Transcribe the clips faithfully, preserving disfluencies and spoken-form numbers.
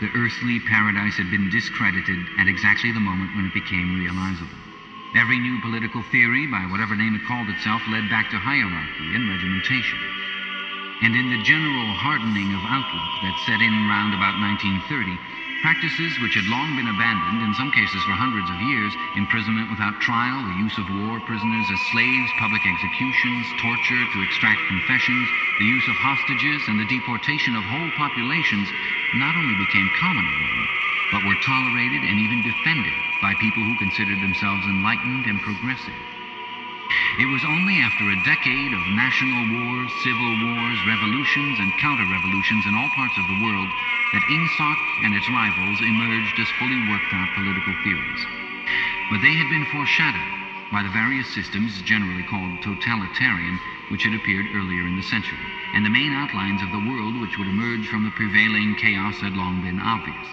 The earthly paradise had been discredited at exactly the moment when it became realizable. Every new political theory, by whatever name it called itself, led back to hierarchy and regimentation. And in the general hardening of outlook that set in round about nineteen thirty, practices which had long been abandoned, in some cases for hundreds of years, imprisonment without trial, the use of war prisoners as slaves, public executions, torture to extract confessions, the use of hostages, and the deportation of whole populations, not only became common again, but were tolerated and even defended by people who considered themselves enlightened and progressive. It was only after a decade of national wars, civil wars, revolutions, and counter-revolutions in all parts of the world that INGSOC and its rivals emerged as fully worked-out political theories. But they had been foreshadowed by the various systems generally called totalitarian, which had appeared earlier in the century, and the main outlines of the world which would emerge from the prevailing chaos had long been obvious.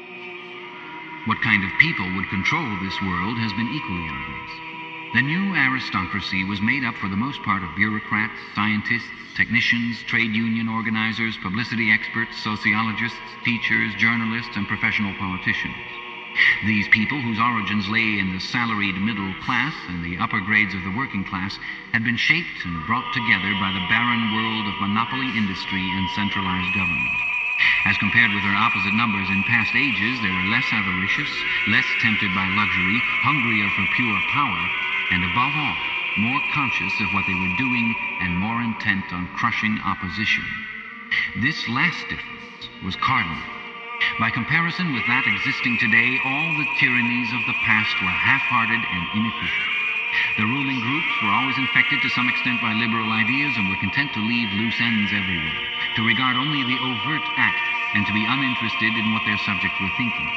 What kind of people would control this world has been equally obvious. The new aristocracy was made up for the most part of bureaucrats, scientists, technicians, trade union organizers, publicity experts, sociologists, teachers, journalists, and professional politicians. These people, whose origins lay in the salaried middle class and the upper grades of the working class, had been shaped and brought together by the barren world of monopoly industry and centralized government. As compared with their opposite numbers in past ages, they were less avaricious, less tempted by luxury, hungrier for pure power, and above all, more conscious of what they were doing and more intent on crushing opposition. This last difference was cardinal. By comparison with that existing today, all the tyrannies of the past were half-hearted and inefficient. The ruling groups were always infected to some extent by liberal ideas and were content to leave loose ends everywhere, to regard only the overt act and to be uninterested in what their subjects were thinking.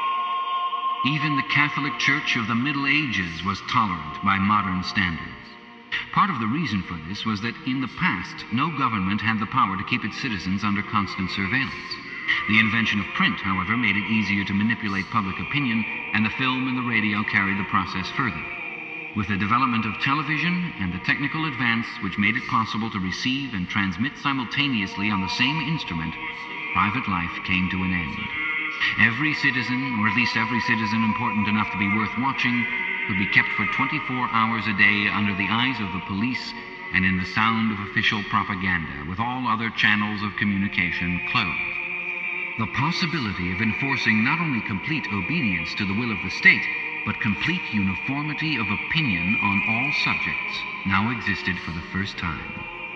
Even the Catholic Church of the Middle Ages was tolerant by modern standards. Part of the reason for this was that in the past, no government had the power to keep its citizens under constant surveillance. The invention of print, however, made it easier to manipulate public opinion, and the film and the radio carried the process further. With the development of television and the technical advance which made it possible to receive and transmit simultaneously on the same instrument, private life came to an end. Every citizen, or at least every citizen important enough to be worth watching, could be kept for twenty-four hours a day under the eyes of the police and in the sound of official propaganda, with all other channels of communication closed. The possibility of enforcing not only complete obedience to the will of the state, but complete uniformity of opinion on all subjects now existed for the first time.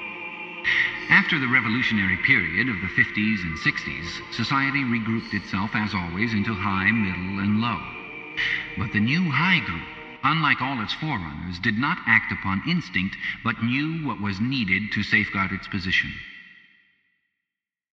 After the revolutionary period of the fifties and sixties, society regrouped itself, as always, into high, middle, and low. But the new high group, unlike all its forerunners, did not act upon instinct, but knew what was needed to safeguard its position.